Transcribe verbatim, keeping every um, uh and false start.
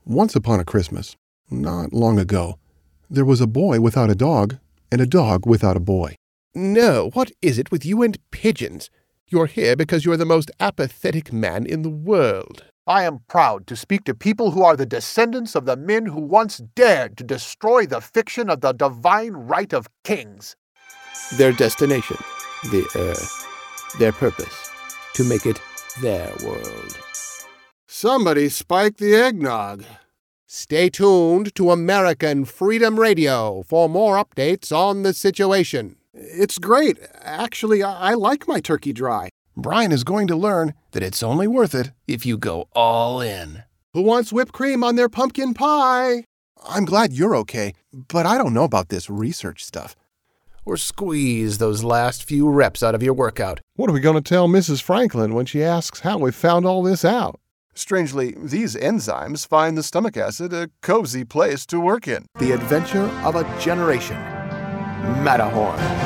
Once upon a Christmas, not long ago, there was a boy without a dog and a dog without a boy. No, what is it with you and pigeons? You're here because you're the most apathetic man in the world. I am proud to speak to people who are the descendants of the men who once dared to destroy the fiction of the divine right of kings. Their destination, the earth. Their purpose, to make it their world. Somebody spiked the eggnog. Stay tuned to American Freedom Radio for more updates on the situation. It's great. Actually, I, I like my turkey dry. Brian is going to learn that it's only worth it if you go all in. Who wants whipped cream on their pumpkin pie? I'm glad you're okay, but I don't know about this research stuff. Or squeeze those last few reps out of your workout. What are we going to tell Missus Franklin when she asks how we found all this out? Strangely, these enzymes find the stomach acid a cozy place to work in. The adventure of a generation. Matterhorn.